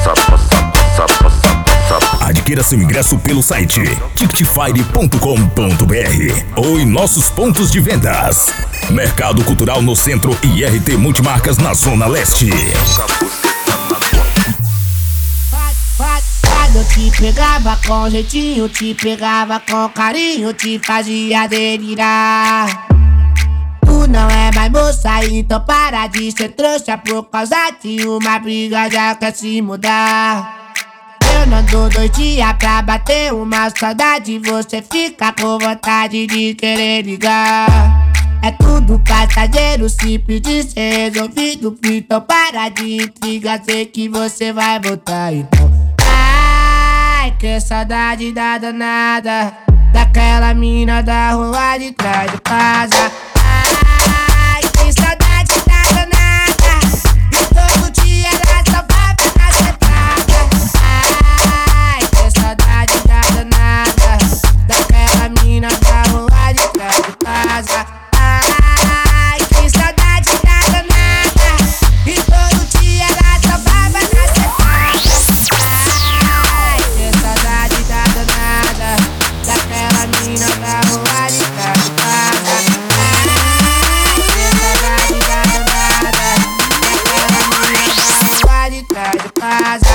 Adquira seu ingresso pelo site ticketfire.com.br ou em nossos pontos de vendas. Mercado Cultural no Centro e RT Multimarcas na Zona Leste. Eu te pegava com jeitinho, te pegava com carinho, te fazia delirar. Tu não é mais moça, então para de ser trouxa. Por causa de uma briga já quer se mudar. Eu não dou 2 dias pra bater uma saudade. Você fica com vontade de querer ligar. É tudo passageiro, se pedir ser resolvido. Então para de intriga, sei que você vai voltar. Então ai, que saudade da danada, daquela mina da rua de trás de casa. Ai, que saudade da danada, e todo dia ela só vai na sentada. Ai, que saudade da danada, daquela mina da rua de trás de casa. Ai, que saudade da danada, e todo dia ela só vai na sentada. Ai, que saudade da danada, daquela mina da rua de trás de casa. Ai, que saudade da danada, daquela mina da rua de trás de casa.